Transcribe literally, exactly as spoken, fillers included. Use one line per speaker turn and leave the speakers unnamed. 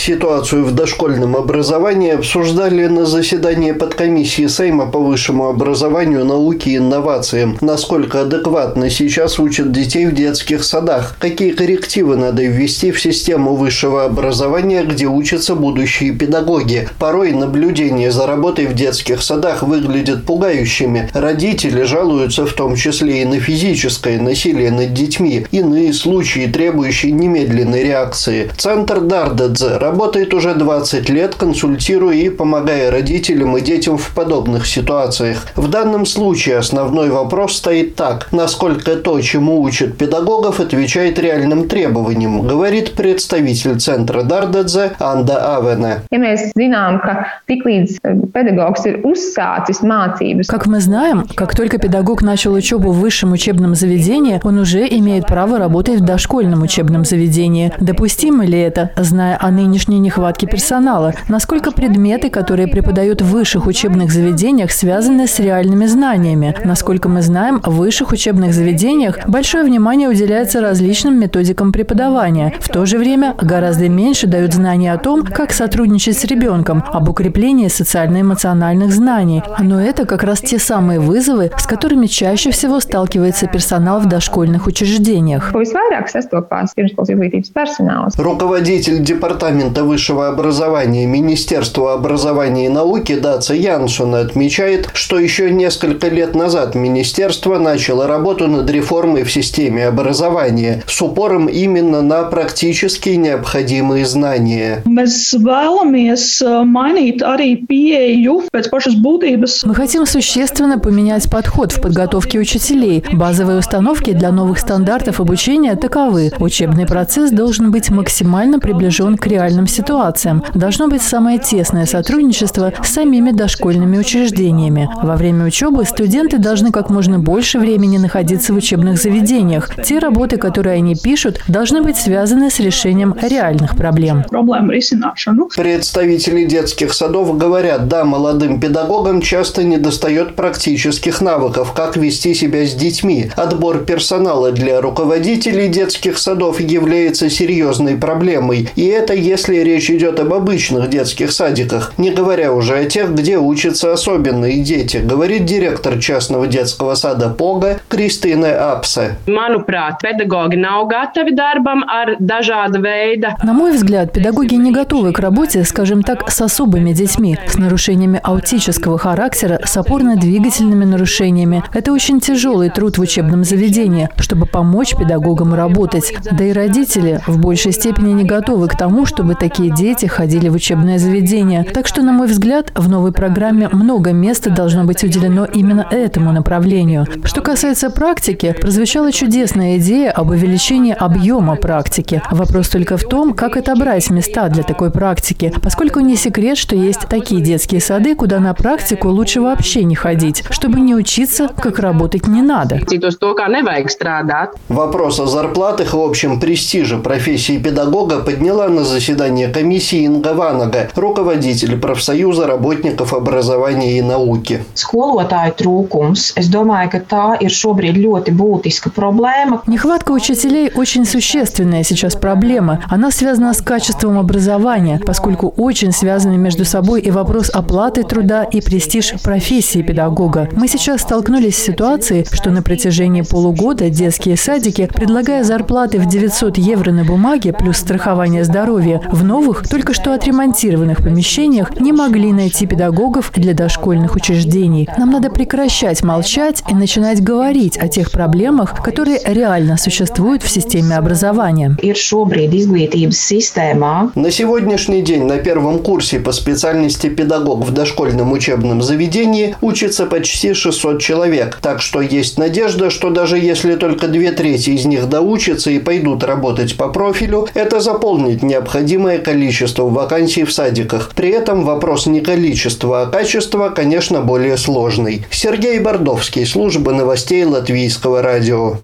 Ситуацию в дошкольном образовании обсуждали на заседании подкомиссии Сейма по высшему образованию, науке и инновациям. Насколько адекватно сейчас учат детей в детских садах? Какие коррективы надо ввести в систему высшего образования, где учатся будущие педагоги? Порой наблюдения за работой в детских садах выглядят пугающими. Родители жалуются в том числе и на физическое насилие над детьми, иные случаи, требующие немедленной реакции. Центр Дардадзе работает уже двадцать лет, консультируя и помогая родителям и детям в подобных ситуациях. В данном случае основной вопрос стоит так: насколько то, чему учат педагогов, отвечает реальным требованиям, говорит представитель Центра Дардадзе Анда Авене.
Как мы знаем, как только педагог начал учебу в высшем учебном заведении, он уже имеет право работать в дошкольном учебном заведении. Допустимо ли это, зная о нынешней нехватке персонала? Насколько предметы, которые преподают в высших учебных заведениях, связаны с реальными знаниями? Насколько мы знаем, в высших учебных заведениях большое внимание уделяется различным методикам преподавания. В то же время гораздо меньше дают знания о том, как сотрудничать с ребенком, об укреплении социально-эмоциональных знаний. Но это как раз те самые вызовы, с которыми чаще всего сталкивается персонал в дошкольных учреждениях.
Руководитель Департамента высшего образования Министерства образования и науки Даца Янсон отмечает, что еще несколько лет назад министерство начало работу над реформой в системе образования с упором именно на практически необходимые знания.
Мы хотим существенно поменять подход в подготовке учителей. Базовые установки для новых стандартов обучения таковы. Учебный процесс должен быть максимально приближен к реальным ситуациям. Должно быть самое тесное сотрудничество с самими дошкольными учреждениями. Во время учебы студенты должны как можно больше времени находиться в учебных заведениях. Те работы, которые они пишут, должны быть связаны с решением реальных проблем.
Представители детских садов говорят, да, молодым педагогам часто недостает практических навыков, как вести себя с детьми. Отбор персонала для руководителей детских садов является серьезной проблемой. И это если речь идет об обычных детских садиках, не говоря уже о тех, где учатся особенные дети, говорит директор частного детского сада Пога Кристина Апсе.
На мой взгляд, педагоги не готовы к работе, скажем так, с особыми детьми, с нарушениями аутического характера, с опорно-двигательными нарушениями. Это очень тяжелый труд в учебном заведении, чтобы помочь педагогам работать. Да и родители в большей степени не готовы к тому, чтобы такие дети ходили в учебное заведение. Так что, на мой взгляд, в новой программе много места должно быть уделено именно этому направлению. Что касается практики, прозвучала чудесная идея об увеличении объема практики. Вопрос только в том, как отобрать места для такой практики, поскольку не секрет, что есть такие детские сады, куда на практику лучше вообще не ходить, чтобы не учиться, как работать не надо.
Вопрос о зарплатах и общем престиже профессии педагога подняла на заседании комиссии Инга Ванага, руководитель профсоюза работников образования и науки.
Нехватка учителей очень существенная сейчас проблема. Она связана с качеством образования, поскольку очень связаны между собой и вопрос оплаты труда, и престиж профессии педагога. Мы сейчас столкнулись с ситуацией, что на протяжении полугода детские садики, предлагая зарплаты в девятьсот евро на бумаге плюс страхование здоровья, в новых, только что отремонтированных помещениях не могли найти педагогов для дошкольных учреждений. Нам надо прекращать молчать и начинать говорить о тех проблемах, которые реально существуют в системе образования.
На сегодняшний день на первом курсе по специальности педагог в дошкольном учебном заведении учится почти шестьсот человек. Так что есть надежда, что даже если только две трети из них доучатся и пойдут работать по профилю, это заполнит необходимое количество вакансий в садиках. При этом вопрос не количества, а качества, конечно, более сложный. Сергей Бордовский, служба новостей Латвийского радио.